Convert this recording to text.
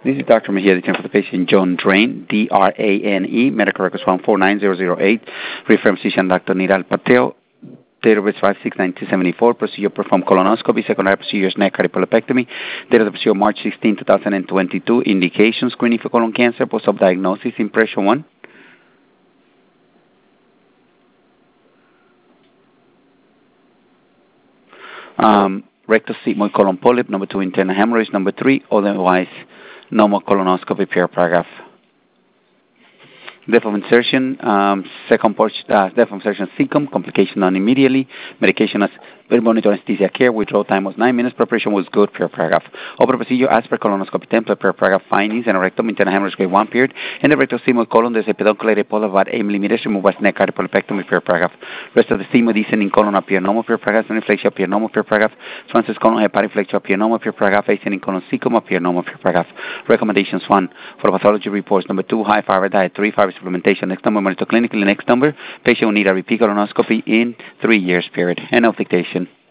This is Dr. Mejia, the for the patient John Drain, D-R-A-N-E, medical records 149008, reference physician Dr. Niral Patel, date of birth 5/6/1974, procedure performed colonoscopy, secondary procedures neck cardiopulopectomy, date of the procedure March 16, 2022, indication screening for colon cancer, post-op diagnosis, impression 1. Rectal sigmoid colon polyp, number 2, internal hemorrhage, number 3, otherwise normal colonoscopy, paragraph. Depth of insertion, second portion, depth of insertion cecum, complication done immediately, medication as monitor anesthesia care, withdrawal time was 9 minutes, preparation was good, paragraph. Open procedure as per colonoscopy template, paragraph, findings, and a rectum, internal hemorrhage grade 1 period, and the rectal sigmoid colon, there's a pedunculated polyp about 8 millimeters, removed by neck cardiopulopectomy, paragraph. Rest of the sigmoid descending colon appear normal, paragraph, inflection appear normal, paragraph, transverse colon hepatic flexure appear normal, paragraph, ascending colon cecum appear normal, paragraph. Recommendations 1, for the pathology reports, number 2, high fiber diet, 3, fiber supplementation, next number, monitor clinically, next number, patient will need a repeat colonoscopy in 3 years, period. End of dictation.